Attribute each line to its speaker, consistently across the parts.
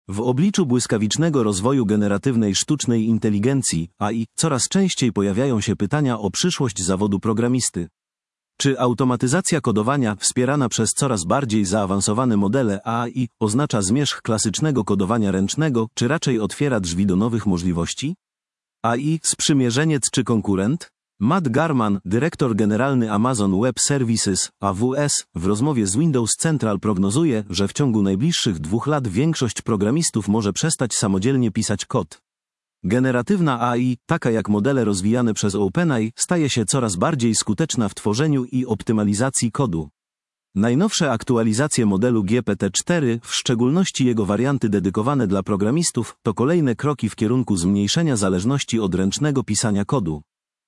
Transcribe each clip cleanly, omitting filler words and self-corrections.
Speaker 1: W obliczu błyskawicznego rozwoju generatywnej sztucznej inteligencji AI coraz częściej pojawiają się pytania o przyszłość zawodu programisty. Czy automatyzacja kodowania wspierana przez coraz bardziej zaawansowane modele AI oznacza zmierzch klasycznego kodowania ręcznego, czy raczej otwiera drzwi do nowych możliwości? AI sprzymierzeniec czy konkurent? Matt Garman, dyrektor generalny Amazon Web Services, AWS, w rozmowie z Windows Central prognozuje, że w ciągu najbliższych 2 lat większość programistów może przestać samodzielnie pisać kod. Generatywna AI, taka jak modele rozwijane przez OpenAI, staje się coraz bardziej skuteczna w tworzeniu i optymalizacji kodu. Najnowsze aktualizacje modelu GPT-4, w szczególności jego warianty dedykowane dla programistów, to kolejne kroki w kierunku zmniejszenia zależności od ręcznego pisania kodu.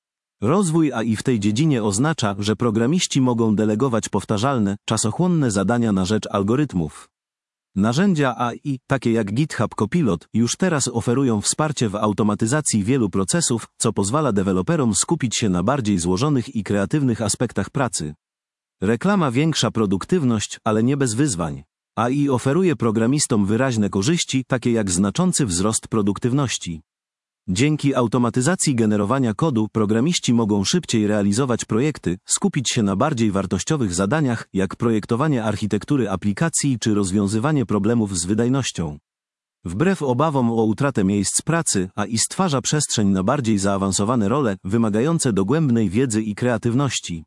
Speaker 1: Rozwój AI w tej dziedzinie oznacza, że programiści mogą delegować powtarzalne, czasochłonne zadania na rzecz algorytmów. Narzędzia AI, takie jak GitHub Copilot, już teraz oferują wsparcie w automatyzacji wielu procesów, co pozwala deweloperom skupić się na bardziej złożonych i kreatywnych aspektach pracy. Reklama większa produktywność, ale nie bez wyzwań. AI oferuje programistom wyraźne korzyści, takie jak znaczący wzrost produktywności. Dzięki automatyzacji generowania kodu programiści mogą szybciej realizować projekty, skupić się na bardziej wartościowych zadaniach, jak projektowanie architektury aplikacji czy rozwiązywanie problemów z wydajnością. Wbrew obawom o utratę miejsc pracy, AI stwarza przestrzeń na bardziej zaawansowane role, wymagające dogłębnej wiedzy i kreatywności.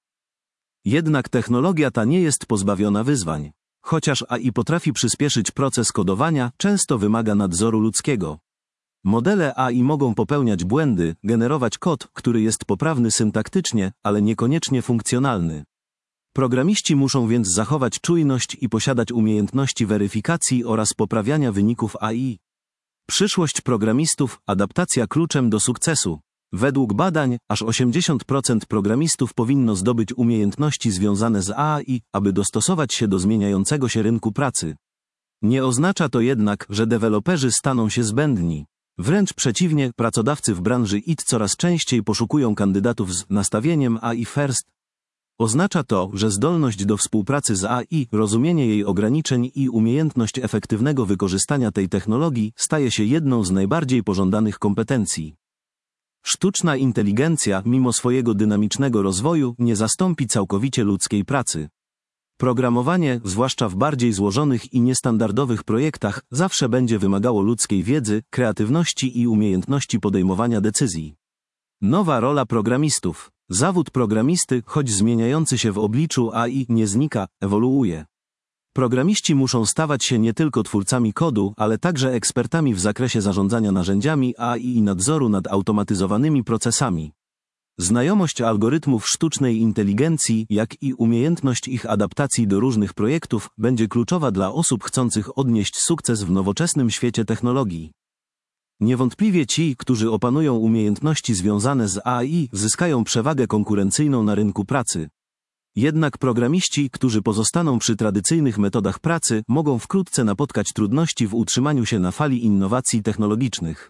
Speaker 1: Jednak technologia ta nie jest pozbawiona wyzwań. Chociaż AI potrafi przyspieszyć proces kodowania, często wymaga nadzoru ludzkiego. Modele AI mogą popełniać błędy, generować kod, który jest poprawny syntaktycznie, ale niekoniecznie funkcjonalny. Programiści muszą więc zachować czujność i posiadać umiejętności weryfikacji oraz poprawiania wyników AI. Przyszłość programistów, adaptacja kluczem do sukcesu. Według badań, aż 80% programistów powinno zdobyć umiejętności związane z AI, aby dostosować się do zmieniającego się rynku pracy. Nie oznacza to jednak, że deweloperzy staną się zbędni. Wręcz przeciwnie, pracodawcy w branży IT coraz częściej poszukują kandydatów z nastawieniem AI first. Oznacza to, że zdolność do współpracy z AI, rozumienie jej ograniczeń i umiejętność efektywnego wykorzystania tej technologii staje się jedną z najbardziej pożądanych kompetencji. Sztuczna inteligencja, mimo swojego dynamicznego rozwoju, nie zastąpi całkowicie ludzkiej pracy. Programowanie, zwłaszcza w bardziej złożonych i niestandardowych projektach, zawsze będzie wymagało ludzkiej wiedzy, kreatywności i umiejętności podejmowania decyzji. Nowa rola programistów. Zawód programisty, choć zmieniający się w obliczu AI, nie znika, ewoluuje. Programiści muszą stawać się nie tylko twórcami kodu, ale także ekspertami w zakresie zarządzania narzędziami AI i nadzoru nad automatyzowanymi procesami. Znajomość algorytmów sztucznej inteligencji, jak i umiejętność ich adaptacji do różnych projektów, będzie kluczowa dla osób chcących odnieść sukces w nowoczesnym świecie technologii. Niewątpliwie ci, którzy opanują umiejętności związane z AI, zyskają przewagę konkurencyjną na rynku pracy. Jednak programiści, którzy pozostaną przy tradycyjnych metodach pracy, mogą wkrótce napotkać trudności w utrzymaniu się na fali innowacji technologicznych.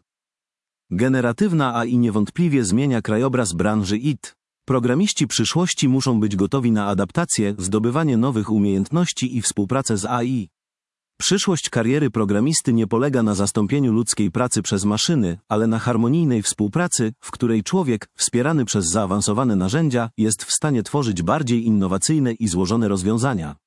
Speaker 1: Generatywna AI niewątpliwie zmienia krajobraz branży IT. Programiści przyszłości muszą być gotowi na adaptację, zdobywanie nowych umiejętności i współpracę z AI. Przyszłość kariery programisty nie polega na zastąpieniu ludzkiej pracy przez maszyny, ale na harmonijnej współpracy, w której człowiek, wspierany przez zaawansowane narzędzia, jest w stanie tworzyć bardziej innowacyjne i złożone rozwiązania.